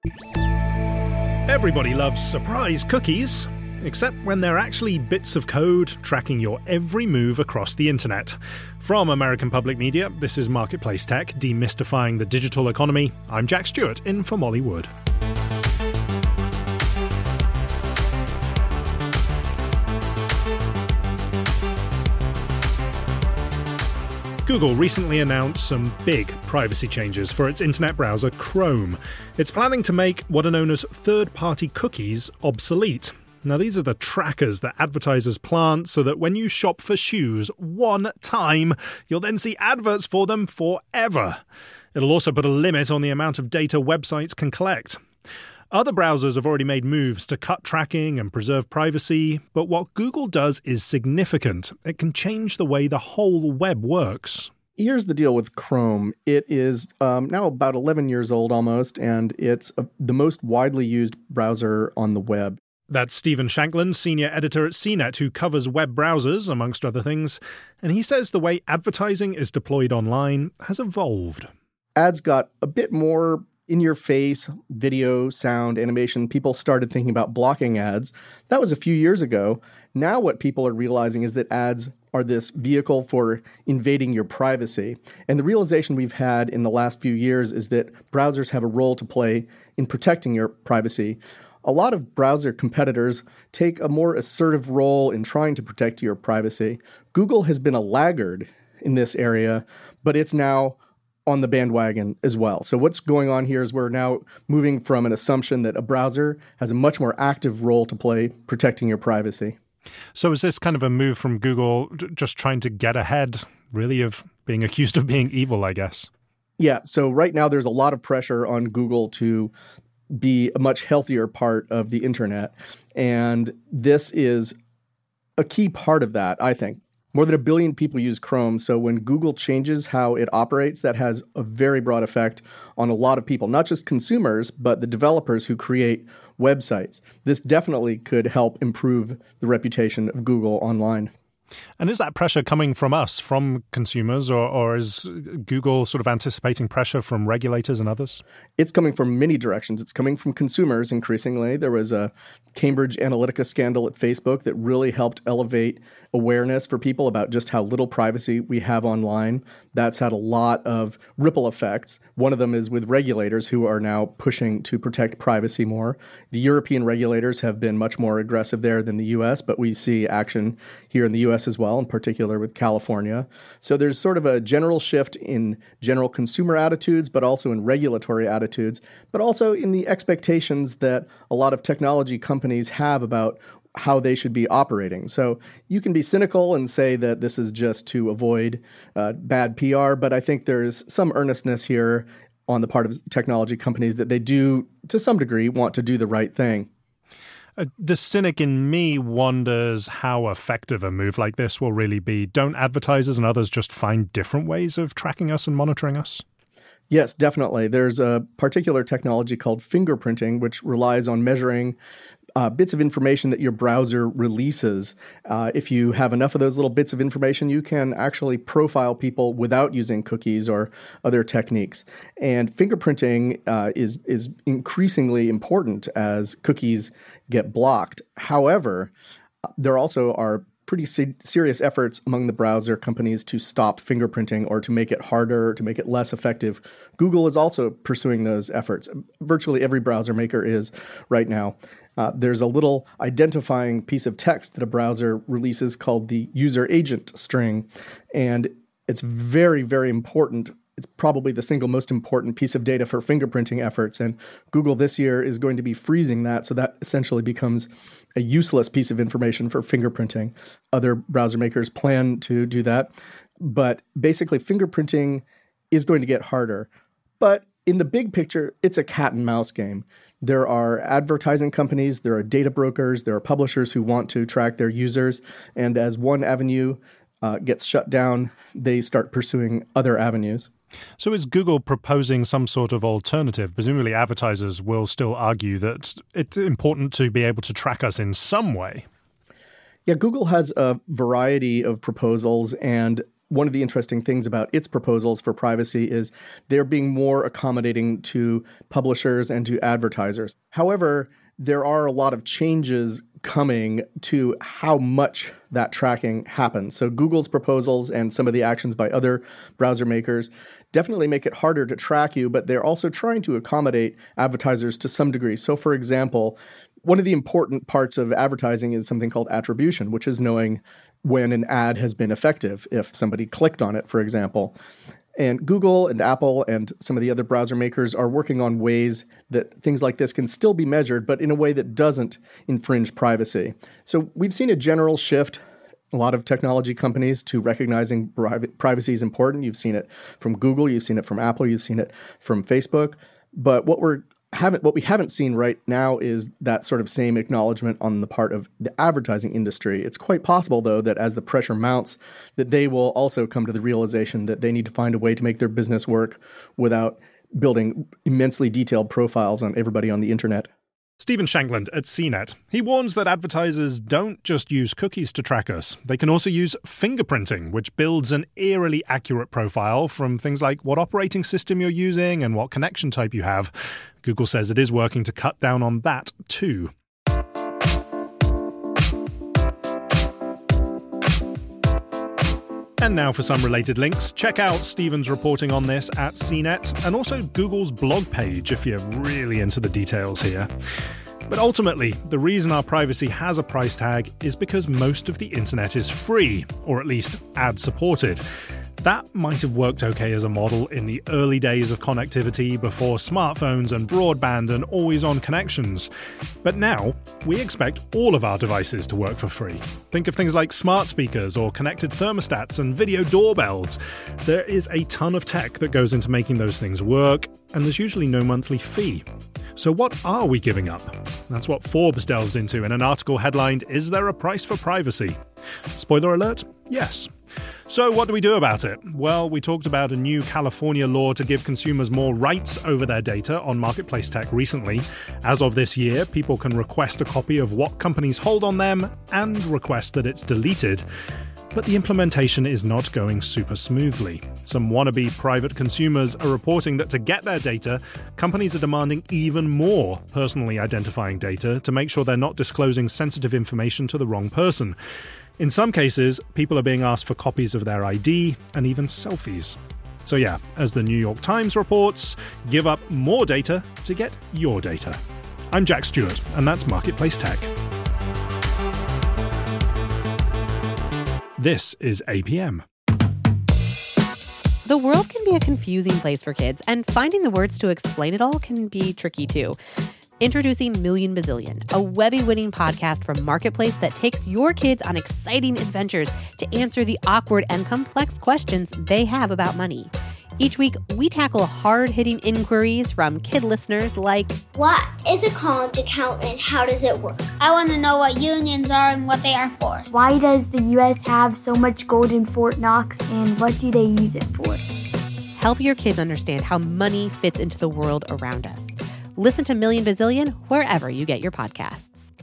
Everybody loves surprise cookies, except when they're actually bits of code tracking your every move across the internet. From American Public Media, this is Marketplace Tech, demystifying the digital economy. I'm Jack Stewart, in for Molly Wood. Google recently announced some big privacy changes for its internet browser Chrome. It's planning to make what are known as third-party cookies obsolete. Now, these are the trackers that advertisers plant so that when you shop for shoes one time, you'll then see adverts for them forever. It'll also put a limit on the amount of data websites can collect. Other browsers have already made moves to cut tracking and preserve privacy, but what Google does is significant. It can change the way the whole web works. Here's the deal with Chrome. It is now about 11 years old almost, and it's the most widely used browser on the web. That's Stephen Shanklin, senior editor at CNET, who covers web browsers, amongst other things, and he says the way advertising is deployed online has evolved. Ads got a bit more in-your-face, video, sound, animation. People started thinking about blocking ads. That was a few years ago. Now what people are realizing is that ads are this vehicle for invading your privacy. And the realization we've had in the last few years is that browsers have a role to play in protecting your privacy. A lot of browser competitors take a more assertive role in trying to protect your privacy. Google has been a laggard in this area, but it's now on the bandwagon as well. So what's going on here is we're now moving from an assumption that a browser has a much more active role to play protecting your privacy. So is this kind of a move from Google just trying to get ahead, really, of being accused of being evil, I guess? Yeah, so right now there's a lot of pressure on Google to be a much healthier part of the internet. And this is a key part of that, I think. More than 1 billion people use Chrome, so when Google changes how it operates, that has a very broad effect on a lot of people, not just consumers, but the developers who create websites. This definitely could help improve the reputation of Google online. And is that pressure coming from us, from consumers, or is Google sort of anticipating pressure from regulators and others? It's coming from many directions. It's coming from consumers increasingly. There was a Cambridge Analytica scandal at Facebook that really helped elevate awareness for people about just how little privacy we have online. That's had a lot of ripple effects. One of them is with regulators who are now pushing to protect privacy more. The European regulators have been much more aggressive there than the U.S., but we see action here in the U.S. as well, in particular with California. So there's sort of a general shift in general consumer attitudes, but also in regulatory attitudes, but also in the expectations that a lot of technology companies have about how they should be operating. So you can be cynical and say that this is just to avoid bad PR, but I think there's some earnestness here on the part of technology companies that they do, to some degree, want to do the right thing. The cynic in me wonders how effective a move like this will really be. Don't advertisers and others just find different ways of tracking us and monitoring us? Yes, definitely. There's a particular technology called fingerprinting, which relies on measuring bits of information that your browser releases. If you have enough of those little bits of information, you can actually profile people without using cookies or other techniques. And fingerprinting is increasingly important as cookies get blocked. However, there also are pretty serious efforts among the browser companies to stop fingerprinting or to make it harder, to make it less effective. Google is also pursuing those efforts. Virtually every browser maker is right now. There's a little identifying piece of text that a browser releases called the user agent string, and it's very, very important. It's probably the single most important piece of data for fingerprinting efforts, and Google this year is going to be freezing that, so that essentially becomes a useless piece of information for fingerprinting. Other browser makers plan to do that, but basically fingerprinting is going to get harder. But in the big picture, it's a cat and mouse game. There are advertising companies, there are data brokers, there are publishers who want to track their users, and as one avenue gets shut down, they start pursuing other avenues. So is Google proposing some sort of alternative? Presumably advertisers will still argue that it's important to be able to track us in some way. Yeah, Google has a variety of proposals, and one of the interesting things about its proposals for privacy is they're being more accommodating to publishers and to advertisers. However, there are a lot of changes coming to how much that tracking happens. So Google's proposals and some of the actions by other browser makers definitely make it harder to track you, but they're also trying to accommodate advertisers to some degree. So for example, one of the important parts of advertising is something called attribution, which is knowing when an ad has been effective, if somebody clicked on it, for example. And Google and Apple and some of the other browser makers are working on ways that things like this can still be measured, but in a way that doesn't infringe privacy. So we've seen a general shift, a lot of technology companies, to recognizing privacy is important. You've seen it from Google, you've seen it from Apple, you've seen it from Facebook. But what we haven't seen right now is that sort of same acknowledgement on the part of the advertising industry. It's quite possible, though, that as the pressure mounts, that they will also come to the realization that they need to find a way to make their business work without building immensely detailed profiles on everybody on the internet. Stephen Shankland at CNET. He warns that advertisers don't just use cookies to track us. They can also use fingerprinting, which builds an eerily accurate profile from things like what operating system you're using and what connection type you have. Google says it is working to cut down on that too. And now for some related links. Check out Stephen's reporting on this at CNET, and also Google's blog page if you're really into the details here. But ultimately, the reason our privacy has a price tag is because most of the internet is free, or at least ad-supported. That might have worked okay as a model in the early days of connectivity before smartphones and broadband and always-on connections. But now, we expect all of our devices to work for free. Think of things like smart speakers or connected thermostats and video doorbells. There is a ton of tech that goes into making those things work, and there's usually no monthly fee. So what are we giving up? That's what Forbes delves into in an article headlined, "Is there a price for privacy?" Spoiler alert, yes. So what do we do about it? Well, we talked about a new California law to give consumers more rights over their data on marketplace tech recently. As of this year, people can request a copy of what companies hold on them and request that it's deleted. But the implementation is not going super smoothly. Some wannabe private consumers are reporting that to get their data, companies are demanding even more personally identifying data to make sure they're not disclosing sensitive information to the wrong person. In some cases, people are being asked for copies of their ID and even selfies. So yeah, as the New York Times reports, give up more data to get your data. I'm Jack Stewart, and that's Marketplace Tech. This is APM. The world can be a confusing place for kids, and finding the words to explain it all can be tricky too. Introducing Million Bazillion, a Webby-winning podcast from Marketplace that takes your kids on exciting adventures to answer the awkward and complex questions they have about money. Each week, we tackle hard-hitting inquiries from kid listeners like, what is a college account and how does it work? I want to know what unions are and what they are for. Why does the U.S. have so much gold in Fort Knox, and what do they use it for? Help your kids understand how money fits into the world around us. Listen to Million Bazillion wherever you get your podcasts.